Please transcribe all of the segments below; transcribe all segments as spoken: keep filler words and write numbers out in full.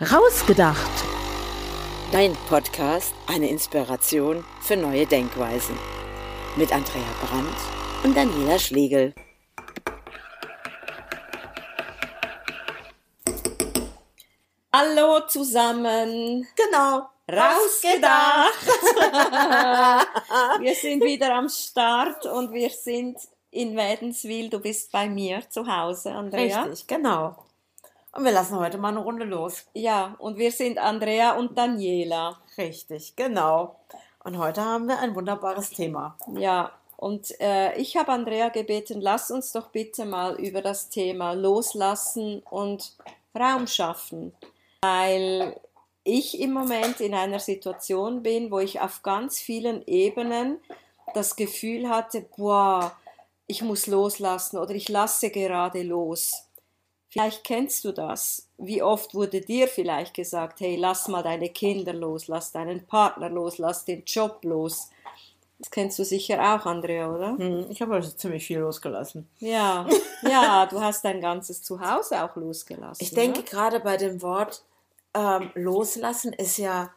Rausgedacht. Dein Podcast, eine Inspiration für neue Denkweisen. Mit Andrea Brandt und Daniela Schlegel. Hallo zusammen. Genau. Rausgedacht. Wir sind wieder am Start und wir sind in Wädenswil. Du bist bei mir zu Hause, Andrea. Richtig, genau. Und wir lassen heute mal eine Runde los. Ja, und wir sind Andrea und Daniela. Richtig, genau. Und heute haben wir ein wunderbares Thema. Ja, und äh, ich habe Andrea gebeten, lass uns doch bitte mal über das Thema Loslassen und Raum schaffen. Weil ich im Moment in einer Situation bin, wo ich auf ganz vielen Ebenen das Gefühl hatte, boah, ich muss loslassen oder ich lasse gerade los. Vielleicht kennst du das. Wie oft wurde dir vielleicht gesagt, hey, lass mal deine Kinder los, lass deinen Partner los, lass den Job los. Das kennst du sicher auch, Andrea, oder? Hm, ich habe also ziemlich viel losgelassen. Ja, ja, du hast dein ganzes Zuhause auch losgelassen. Ich denke ne? gerade bei dem Wort ähm, loslassen ist ja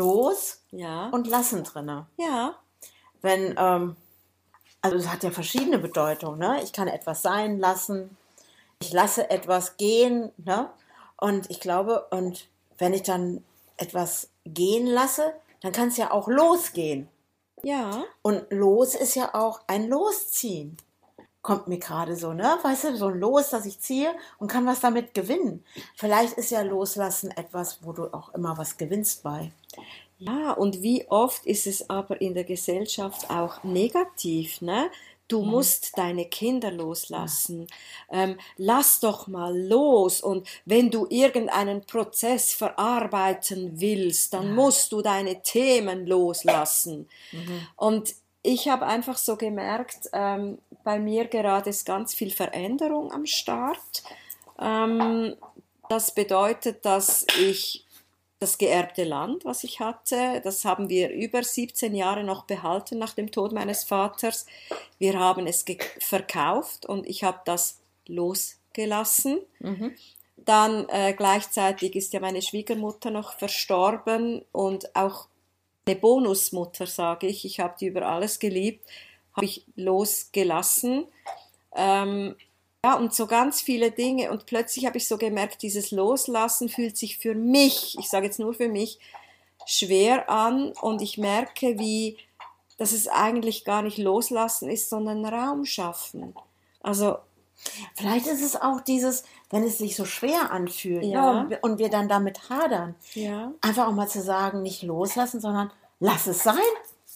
los ja. und lassen drin. Ja. Wenn, ähm, also es hat ja verschiedene Bedeutungen, ne? Ich kann etwas sein lassen, ich lasse etwas gehen, ne? Und ich glaube, und wenn ich dann etwas gehen lasse, dann kann es ja auch losgehen. Ja. Und los ist ja auch ein Losziehen. Kommt mir gerade so, ne? Weißt du, so ein Los, dass ich ziehe und kann was damit gewinnen. Vielleicht ist ja Loslassen etwas, wo du auch immer was gewinnst bei. Ja, und wie oft ist es aber in der Gesellschaft auch negativ, ne? Du mhm. musst deine Kinder loslassen. Ja. Ähm, lass doch mal los. Und wenn du irgendeinen Prozess verarbeiten willst, dann ja. musst du deine Themen loslassen. Mhm. Und ich habe einfach so gemerkt, ähm, bei mir gerade ist ganz viel Veränderung am Start. Ähm, das bedeutet, dass ich das geerbte Land, was ich hatte, das haben wir über siebzehn Jahre noch behalten nach dem Tod meines Vaters. Wir haben es ge- verkauft und ich habe das losgelassen. Mhm. Dann äh, gleichzeitig ist ja meine Schwiegermutter noch verstorben und auch eine Bonusmutter, sage ich, ich habe die über alles geliebt, habe ich losgelassen. Ähm, Ja, und so ganz viele Dinge. Und plötzlich habe ich so gemerkt, dieses Loslassen fühlt sich für mich, ich sage jetzt nur für mich, schwer an. Und ich merke, wie, dass es eigentlich gar nicht Loslassen ist, sondern Raum schaffen. Also, vielleicht ist es auch dieses, wenn es sich so schwer anfühlt, ja. ne, und wir dann damit hadern, ja. einfach auch mal zu sagen, nicht loslassen, sondern lass es sein.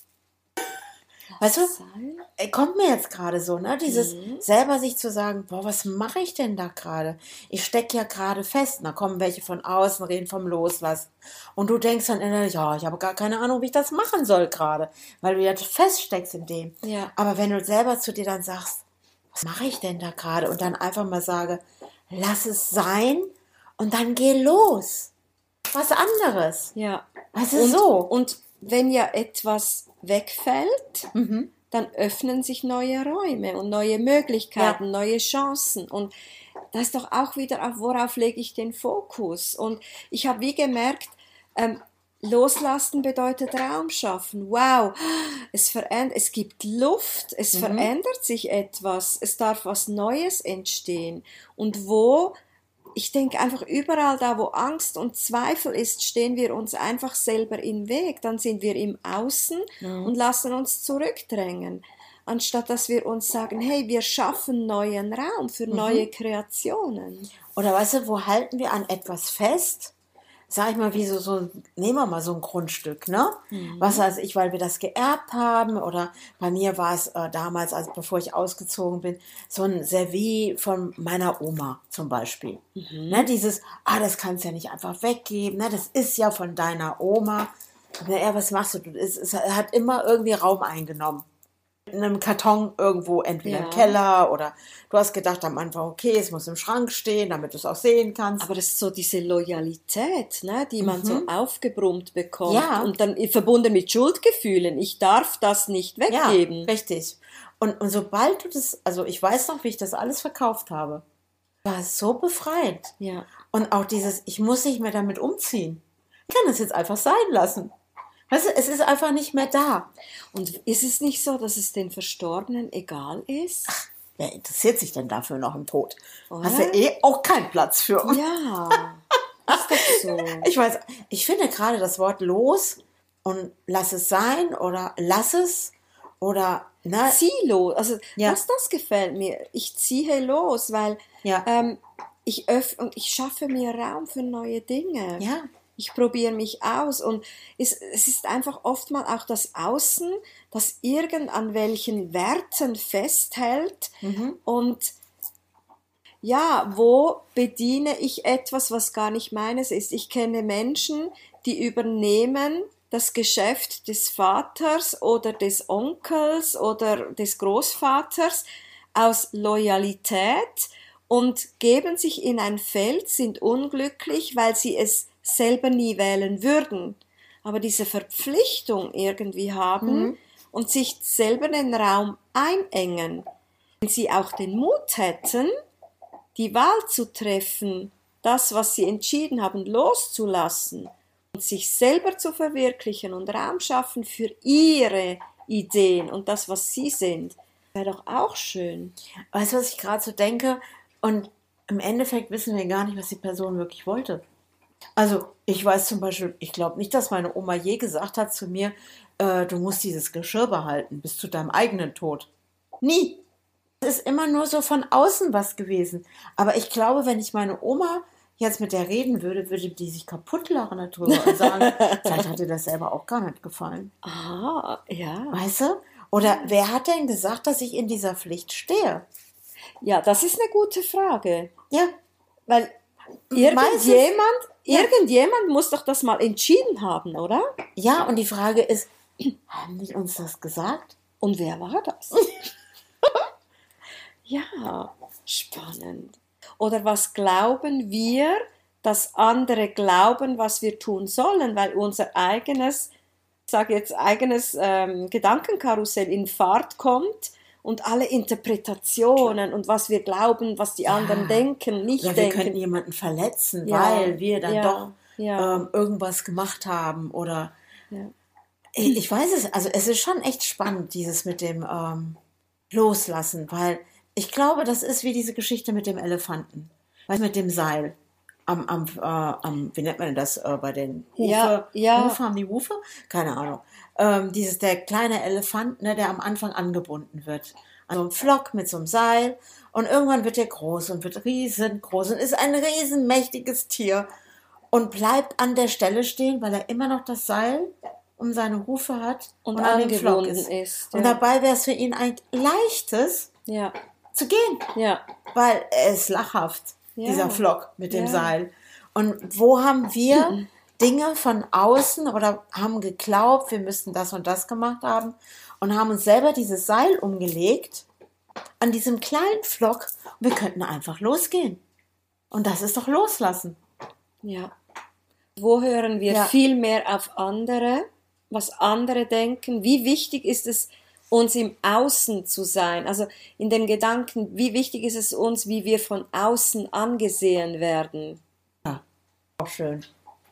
Weißt du, kommt mir jetzt gerade so, ne? Dieses mhm. selber sich zu sagen, boah, was mache ich denn da gerade? Ich stecke ja gerade fest. Und da kommen welche von außen, reden vom Loslassen. Und du denkst dann innerlich, ja, ich habe gar keine Ahnung, wie ich das machen soll gerade. Weil du ja feststeckst in dem. Ja. Aber wenn du selber zu dir dann sagst, was mache ich denn da gerade? Und dann einfach mal sage, lass es sein und dann geh los. Was anderes. Ja. Was ist und, so? Und wenn ja etwas wegfällt, mhm. dann öffnen sich neue Räume und neue Möglichkeiten, ja. neue Chancen. Und das ist doch auch wieder, auf worauf lege ich den Fokus? Und ich habe wie gemerkt, ähm, loslassen bedeutet Raum schaffen. Wow, es verändert, es gibt Luft, es mhm. verändert sich etwas, es darf was Neues entstehen. Und wo Ich denke einfach, überall da, wo Angst und Zweifel ist, stehen wir uns einfach selber im Weg. Dann sind wir im Außen mhm. und lassen uns zurückdrängen. Anstatt dass wir uns sagen, hey, wir schaffen neuen Raum für mhm. neue Kreationen. Oder weißt du, wo halten wir an etwas fest? Sag ich mal, wie so, so, nehmen wir mal so ein Grundstück, ne? Mhm. Was weiß ich, weil wir das geerbt haben, oder bei mir war es äh, damals, also bevor ich ausgezogen bin, so ein Serviet von meiner Oma zum Beispiel. Mhm. Ne, dieses, ah, das kannst du ja nicht einfach weggeben, ne? Das ist ja von deiner Oma. Na ja, was machst du? Es, es hat immer irgendwie Raum eingenommen. In einem Karton irgendwo, entweder ja. im Keller, oder du hast gedacht am Anfang, okay, es muss im Schrank stehen, damit du es auch sehen kannst. Aber das ist so diese Loyalität, ne, die man mhm. so aufgebrummt bekommt ja. und dann verbunden mit Schuldgefühlen. Ich darf das nicht weggeben. Ja, richtig. Und, und sobald du das, also ich weiß noch, wie ich das alles verkauft habe. war so befreiend. Ja. Und auch dieses, ich muss nicht mehr damit umziehen. Ich kann das jetzt einfach sein lassen. Weißt du, es ist einfach nicht mehr da. Und ist es nicht so, dass es den Verstorbenen egal ist? Ach, wer interessiert sich denn dafür noch im Tod? Oder? Hast du eh auch keinen Platz für. Ja, ist doch so. Ich weiß, ich finde gerade das Wort los und lass es sein oder lass es oder ne? Zieh los. Also Ja. das, das gefällt mir. Ich ziehe los, weil Ja. ähm, ich öffne und ich schaffe mir Raum für neue Dinge. Ja. Ich probiere mich aus und es, es ist einfach oftmals auch das Außen, das irgend an welchen Werten festhält und ja, wo bediene ich etwas, was gar nicht meines ist. Ich kenne Menschen, die übernehmen das Geschäft des Vaters oder des Onkels oder des Großvaters aus Loyalität und geben sich in ein Feld, sind unglücklich, weil sie es selber nie wählen würden, aber diese Verpflichtung irgendwie haben mhm. und sich selber den Raum einengen. Wenn sie auch den Mut hätten, die Wahl zu treffen, das, was sie entschieden haben, loszulassen und sich selber zu verwirklichen und Raum schaffen für ihre Ideen und das, was sie sind, wäre doch auch schön. Weißt du, was ich gerade so denke? Und im Endeffekt wissen wir gar nicht, was die Person wirklich wollte. Also ich weiß zum Beispiel, ich glaube nicht, dass meine Oma je gesagt hat zu mir, äh, du musst dieses Geschirr behalten bis zu deinem eigenen Tod. Nie. Es ist immer nur so von außen was gewesen. Aber ich glaube, wenn ich meine Oma jetzt mit der reden würde, würde die sich kaputt lachen darüber und sagen, vielleicht hat ihr das selber auch gar nicht gefallen. Ah, ja. Weißt du? Oder wer hat denn gesagt, dass ich in dieser Pflicht stehe? Ja, das ist eine gute Frage. Ja. Weil irgendjemand, ja. irgendjemand muss doch das mal entschieden haben, oder? Ja, und die Frage ist, haben die uns das gesagt? Und wer war das? Ja, spannend. Oder was glauben wir, dass andere glauben, was wir tun sollen, weil unser eigenes, ich sage jetzt eigenes ähm, Gedankenkarussell in Fahrt kommt und alle Interpretationen und was wir glauben, was die ja. anderen denken, nicht ja, wir denken. Wir könnten jemanden verletzen, ja. weil wir dann ja. doch ja. Ähm, irgendwas gemacht haben oder ja. ich, ich weiß es, also es ist schon echt spannend, dieses mit dem ähm, Loslassen, weil ich glaube, das ist wie diese Geschichte mit dem Elefanten, weißt, mit dem Seil am, am, äh, am wie nennt man das äh, bei den Hufe? Ja, ja. Hufe, haben die Hufe? Keine Ahnung. Ähm, dieses, der kleine Elefant, ne, der am Anfang angebunden wird. Also ein Flock mit so einem Seil und irgendwann wird der groß und wird riesengroß und ist ein riesenmächtiges Tier und bleibt an der Stelle stehen, weil er immer noch das Seil um seine Hufe hat und, und an dem Flock ist. ist. Ja. Und dabei wäre es für ihn ein leichtes, ja. zu gehen, ja. weil er ist lachhaft, ja. dieser Flock mit dem ja. Seil. Und wo haben wir Dinge von außen oder haben geglaubt, wir müssten das und das gemacht haben und haben uns selber dieses Seil umgelegt an diesem kleinen Flock und wir könnten einfach losgehen. Und das ist doch loslassen. Ja. Wo hören wir ja. viel mehr auf andere, was andere denken? Wie wichtig ist es, uns im Außen zu sein? Also in den Gedanken, wie wichtig ist es uns, wie wir von außen angesehen werden? Ja, auch schön.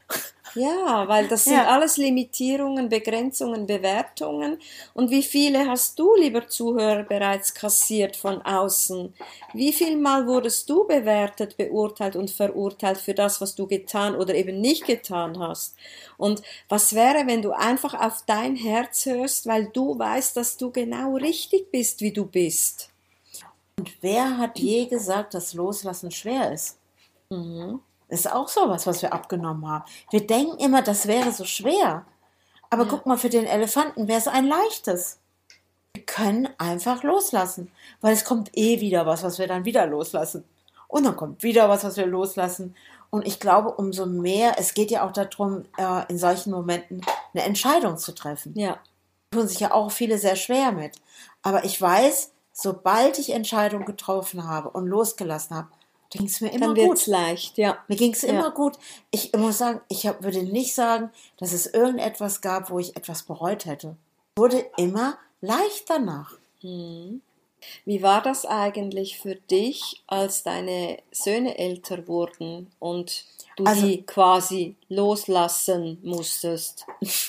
Ja, weil das sind ja. alles Limitierungen, Begrenzungen, Bewertungen. Und wie viele hast du, lieber Zuhörer, bereits kassiert von außen? Wie viel Mal wurdest du bewertet, beurteilt und verurteilt für das, was du getan oder eben nicht getan hast? Und was wäre, wenn du einfach auf dein Herz hörst, weil du weißt, dass du genau richtig bist, wie du bist? Und wer hat je gesagt, dass Loslassen schwer ist? Mhm. Das ist auch sowas, was wir abgenommen haben. Wir denken immer, das wäre so schwer. Aber ja. guck mal, für den Elefanten wäre es ein leichtes. Wir können einfach loslassen, weil es kommt eh wieder was, was wir dann wieder loslassen. Und dann kommt wieder was, was wir loslassen. Und ich glaube, umso mehr, es geht ja auch darum, in solchen Momenten eine Entscheidung zu treffen. Ja. Da tun sich ja auch viele sehr schwer mit. Aber ich weiß, sobald ich Entscheidungen getroffen habe und losgelassen habe, ging es mir immer Dann gut. Dann wird's leicht, ja. Mir ging es ja. immer gut. Ich muss sagen, ich hab, würde nicht sagen, dass es irgendetwas gab, wo ich etwas bereut hätte. Es wurde immer leicht danach. Hm. Wie war das eigentlich für dich, als deine Söhne älter wurden und du Also, die quasi loslassen musstest?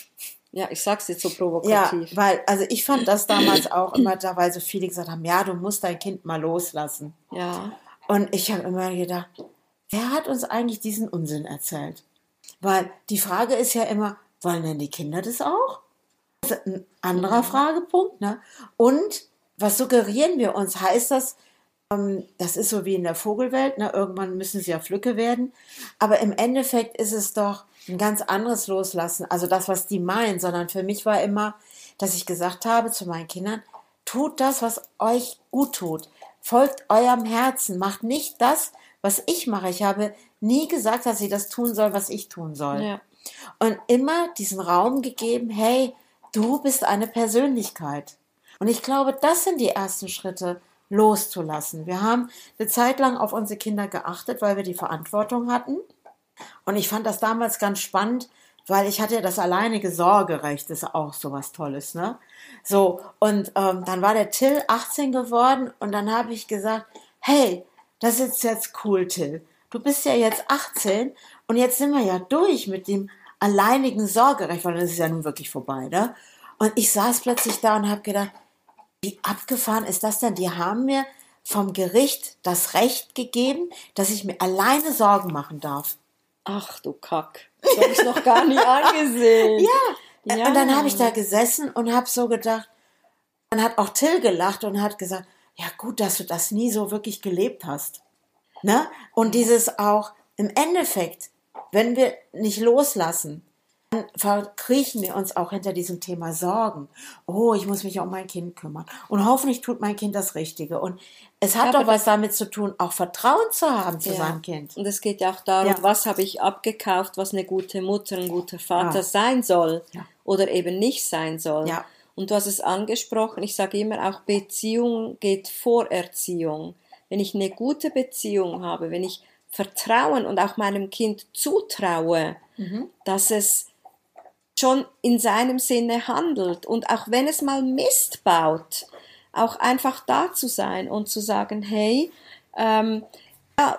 Ja, ich sag's jetzt so ja, provokativ. weil, also ich fand das damals auch immer da, weil so viele gesagt haben, ja, du musst dein Kind mal loslassen. Ja, Und ich habe immer gedacht, wer hat uns eigentlich diesen Unsinn erzählt? Weil die Frage ist ja immer, wollen denn die Kinder das auch? Das ist ein anderer Fragepunkt, ne? Und was suggerieren wir uns? Heißt das, ähm, das ist so wie in der Vogelwelt, ne? Irgendwann müssen sie ja Flücke werden. Aber im Endeffekt ist es doch ein ganz anderes Loslassen. Also das, was die meinen, sondern für mich war immer, dass ich gesagt habe zu meinen Kindern, tut das, was euch gut tut. Folgt eurem Herzen. Macht nicht das, was ich mache. Ich habe nie gesagt, dass sie das tun soll, was ich tun soll. ja. Und immer diesen Raum gegeben, hey, du bist eine Persönlichkeit. Und ich glaube, das sind die ersten Schritte, loszulassen. Wir haben eine Zeit lang auf unsere Kinder geachtet, weil wir die Verantwortung hatten. Und ich fand das damals ganz spannend, weil ich hatte ja das alleinige Sorgerecht, das ist auch sowas Tolles, ne? So, und ähm, dann war der Till achtzehn geworden und dann habe ich gesagt, hey, das ist jetzt cool, Till. Du bist ja jetzt achtzehn und jetzt sind wir ja durch mit dem alleinigen Sorgerecht, weil das ist ja nun wirklich vorbei, ne? Und ich saß plötzlich da und habe gedacht, wie abgefahren ist das denn? Die haben mir vom Gericht das Recht gegeben, dass ich mir alleine Sorgen machen darf. Ach du Kack, das habe ich noch gar nicht angesehen. Ja, Ja. und dann habe ich da gesessen und habe so gedacht, dann hat auch Till gelacht und hat gesagt, ja gut, dass du das nie so wirklich gelebt hast. Ne? Und dieses auch im Endeffekt, wenn wir nicht loslassen, dann verkriechen wir uns auch hinter diesem Thema Sorgen. Oh, ich muss mich um mein Kind kümmern. Und hoffentlich tut mein Kind das Richtige. Und es hat Ja, doch was damit zu tun, auch Vertrauen zu haben zu Ja. seinem Kind. Und es geht ja auch darum, Ja. was habe ich abgekauft, was eine gute Mutter, ein guter Vater Ja. sein soll Ja. oder eben nicht sein soll. Ja. Und du hast es angesprochen, ich sage immer auch, Beziehung geht vor Erziehung. Wenn ich eine gute Beziehung habe, wenn ich Vertrauen und auch meinem Kind zutraue, dass es schon in seinem Sinne handelt und auch wenn es mal Mist baut, auch einfach da zu sein und zu sagen, hey, ähm, ja,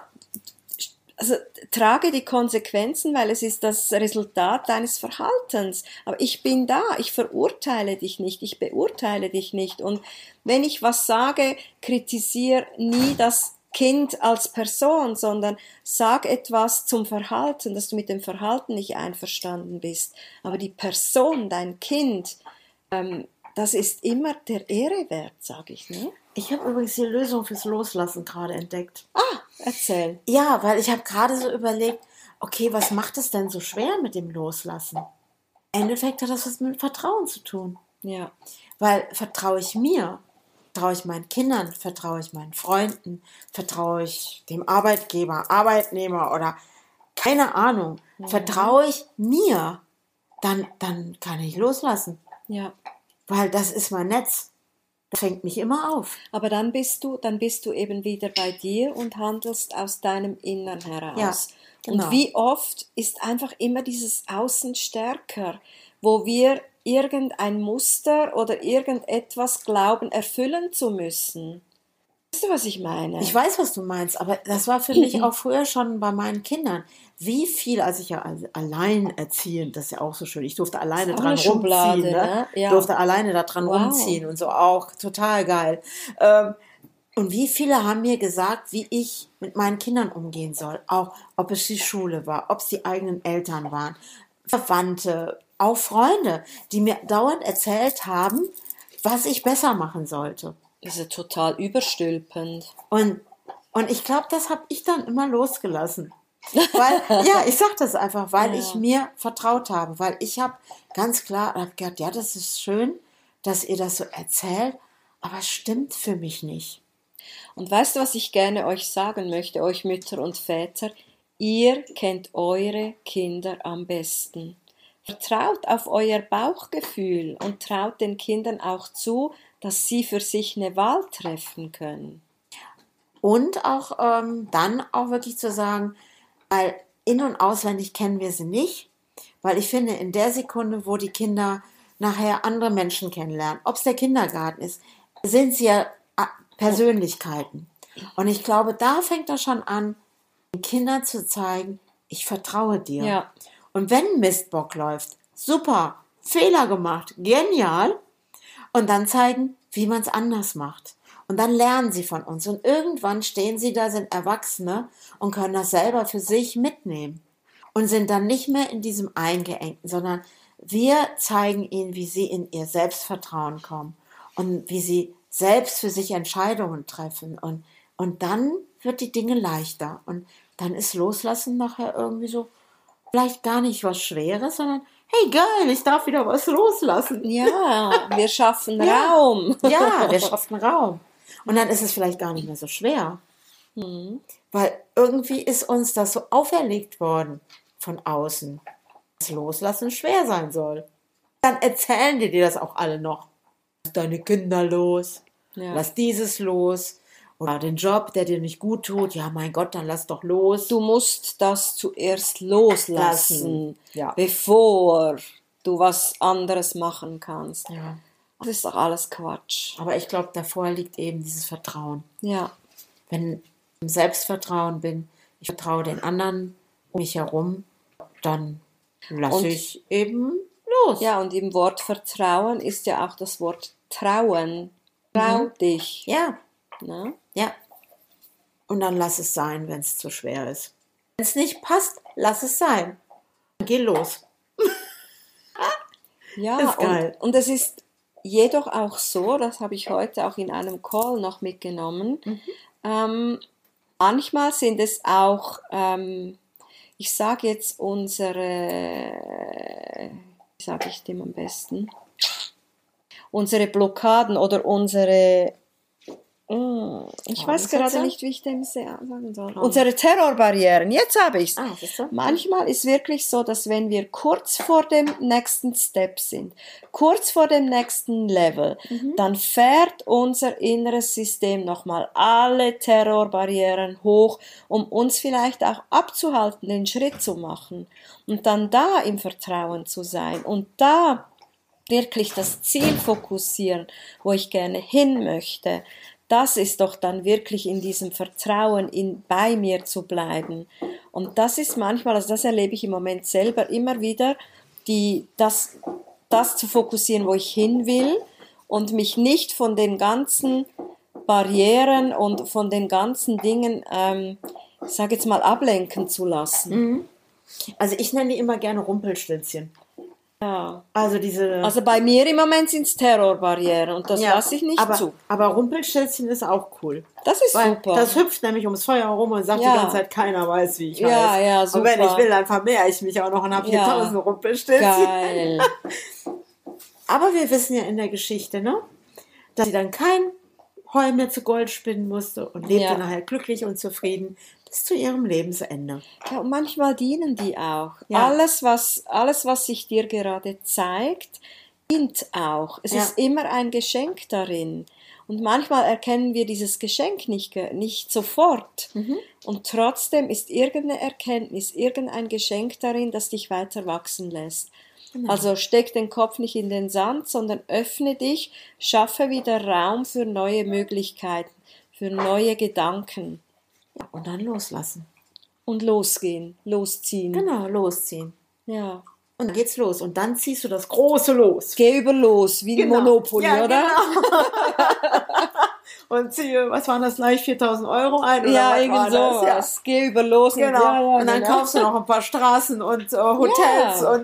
also trage die Konsequenzen, weil es ist das Resultat deines Verhaltens. Aber ich bin da, ich verurteile dich nicht, ich beurteile dich nicht. Und wenn ich was sage, kritisiere nie das Kind als Person, sondern sag etwas zum Verhalten, dass du mit dem Verhalten nicht einverstanden bist. Aber die Person, dein Kind, ähm, das ist immer der Ehre wert, sage ich. Ne? Ich habe übrigens die Lösung fürs Loslassen gerade entdeckt. Ah, erzähl. Ja, weil ich habe gerade so überlegt, okay, was macht es denn so schwer mit dem Loslassen? Im Endeffekt hat das was mit Vertrauen zu tun. Ja. Weil vertraue ich mir, vertraue ich meinen Kindern, vertraue ich meinen Freunden, vertraue ich dem Arbeitgeber, Arbeitnehmer oder keine Ahnung, Mhm. vertraue ich mir, dann, dann kann ich loslassen. Ja. Weil das ist mein Netz. Das fängt mich immer auf. Aber dann bist du, dann bist du eben wieder bei dir und handelst aus deinem Innern heraus. Ja, genau. Und wie oft ist einfach immer dieses Außen stärker, wo wir irgendein Muster oder irgendetwas glauben, erfüllen zu müssen. Weißt du, was ich meine? Ich weiß, was du meinst, aber das war für mich auch früher schon bei meinen Kindern. Wie viel, als ich ja alleinerziehend, das ist ja auch so schön, ich durfte alleine Ist auch dran eine Schublade, rumziehen, ne? ne? Ja. Durfte alleine da dran Wow. rumziehen und so auch, total geil. Ähm, und wie viele haben mir gesagt, wie ich mit meinen Kindern umgehen soll, auch ob es die Schule war, ob es die eigenen Eltern waren, Verwandte, auch Freunde, die mir dauernd erzählt haben, was ich besser machen sollte. Das ist ja total überstülpend. Und, und ich glaube, das habe ich dann immer losgelassen. Weil, ja, ich sag das einfach, weil Ja. ich mir vertraut habe, weil ich habe ganz klar hab gedacht, ja, das ist schön, dass ihr das so erzählt, aber es stimmt für mich nicht. Und weißt du, was ich gerne euch sagen möchte, euch Mütter und Väter? Ihr kennt eure Kinder am besten. Vertraut auf euer Bauchgefühl und traut den Kindern auch zu, dass sie für sich eine Wahl treffen können. Und auch ähm, dann auch wirklich zu sagen, weil in- und auswendig kennen wir sie nicht, weil ich finde, in der Sekunde, wo die Kinder nachher andere Menschen kennenlernen, ob es der Kindergarten ist, sind sie ja Persönlichkeiten. Und ich glaube, da fängt er schon an, den Kindern zu zeigen, ich vertraue dir. Ja. Und wenn Mistbock läuft, super, Fehler gemacht, genial. Und dann zeigen, wie man es anders macht. Und dann lernen sie von uns. Und irgendwann stehen sie da, sind Erwachsene und können das selber für sich mitnehmen. Und sind dann nicht mehr in diesem Eingeengten, sondern wir zeigen ihnen, wie sie in ihr Selbstvertrauen kommen und wie sie selbst für sich Entscheidungen treffen. Und, und dann wird die Dinge leichter. Und dann ist Loslassen nachher irgendwie so, vielleicht gar nicht was Schweres, sondern hey, geil, ich darf wieder was loslassen. Ja, wir schaffen Ja. Raum. Ja, wir schaffen Raum. Und dann ist es vielleicht gar nicht mehr so schwer. Mhm. Weil irgendwie ist uns das so auferlegt worden von außen, dass Loslassen schwer sein soll. Dann erzählen die dir das auch alle noch. Lass deine Kinder los, Ja. lass dieses los. Oder den Job, der dir nicht gut tut. Ja, mein Gott, dann lass doch los. Du musst das zuerst loslassen, Lassen. Ja. bevor du was anderes machen kannst. Ja. Das ist doch alles Quatsch. Aber ich glaube, davor liegt eben dieses Vertrauen. Ja, Wenn ich im Selbstvertrauen bin, ich vertraue den anderen um mich herum, dann lasse Und- ich eben los. ja, und im Wort Vertrauen ist ja auch das Wort Trauen. Trau dich. Ja, Ne? ja. Und dann lass es sein, wenn es zu schwer ist. Wenn es nicht passt, lass es sein. Geh los. Ja, Ist geil. und, und es ist jedoch auch so, das habe ich heute auch in einem Call noch mitgenommen, ähm, manchmal sind es auch, ähm, ich sage jetzt unsere, wie sage ich dem am besten, unsere Blockaden oder unsere, mm, ich weiß Glaubenssätze? gerade nicht, wie ich dem sagen soll, unsere Terrorbarrieren, jetzt habe ich es. Ah, siehst du? Manchmal ist wirklich so, dass wenn wir kurz vor dem nächsten Step sind, kurz vor dem nächsten Level, dann fährt unser inneres System nochmal alle Terrorbarrieren hoch, um uns vielleicht auch abzuhalten, den Schritt zu machen und dann da im Vertrauen zu sein und da wirklich das Ziel fokussieren, wo ich gerne hin möchte. Das ist doch dann wirklich in diesem Vertrauen, in, bei mir zu bleiben. Und das ist manchmal, also das erlebe ich im Moment selber immer wieder, die, das, das zu fokussieren, wo ich hin will und mich nicht von den ganzen Barrieren und von den ganzen Dingen, ähm, ich sage jetzt mal, ablenken zu lassen. Also ich nenne die immer gerne Rumpelstilzchen. Ja. Also diese... Also bei mir im Moment sind es Terrorbarrieren und das ja, lasse ich nicht aber, zu. Aber Rumpelstilzchen ist auch cool. Das ist Weil super. das hüpft nämlich ums Feuer herum und sagt Ja. die ganze Zeit, keiner weiß, wie ich Ja, heiße. ja, Und wenn super. ich will, dann vermehre ich mich auch noch und habe hier Ja. tausend Rumpelstilzchen. Geil. Aber wir wissen ja in der Geschichte, ne, dass sie dann kein Heu mehr zu Gold spinnen musste und lebte Ja. nachher glücklich und zufrieden bis zu ihrem Lebensende. Ja, und manchmal dienen die auch. Ja. Alles, was, alles, was sich dir gerade zeigt, dient auch. Es Ja. ist immer ein Geschenk darin. Und manchmal erkennen wir dieses Geschenk nicht, ge- nicht sofort. Und trotzdem ist irgendeine Erkenntnis, irgendein Geschenk darin, das dich weiter wachsen lässt. Also steck den Kopf nicht in den Sand, sondern öffne dich, schaffe wieder Raum für neue Möglichkeiten, für neue Gedanken. Ja, und dann loslassen. Und losgehen, losziehen. Genau, losziehen. Ja. Und dann geht's los. Und dann ziehst du das große Los. Geh über los, wie ein Genau. Monopoly, Ja, oder? Genau. Und ziehe, was waren das gleich, viertausend Euro ein? Oder Ja, was war irgend das? sowas. Geh über los. Genau. Und, ja, ja, und dann genau. kaufst du noch ein paar Straßen und äh, Hotels Ja. und,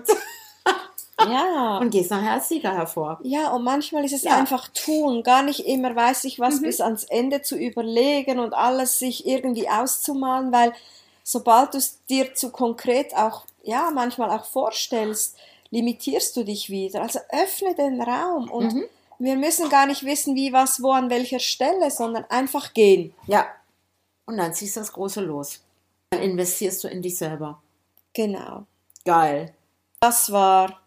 Ja. und gehst nachher als Sieger hervor. Ja, und manchmal ist es Ja. einfach tun, gar nicht immer weiß ich was bis ans Ende zu überlegen und alles sich irgendwie auszumalen, weil sobald du es dir zu konkret auch, ja, manchmal auch vorstellst, limitierst du dich wieder. Also öffne den Raum und wir müssen gar nicht wissen, wie, was, wo, an welcher Stelle, sondern einfach gehen. Ja. Und dann ziehst du das große Los. Dann investierst du in dich selber. Genau. Geil. Das war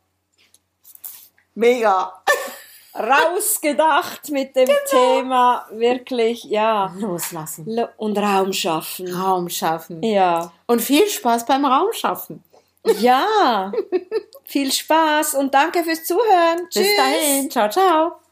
Mega. rausgedacht mit dem Thema, wirklich, ja. Loslassen. Lo- Und Raum schaffen. Raum schaffen. Ja. Und viel Spaß beim Raum schaffen. Ja. Viel Spaß und danke fürs Zuhören. Bis Tschüss. dahin. Ciao, ciao.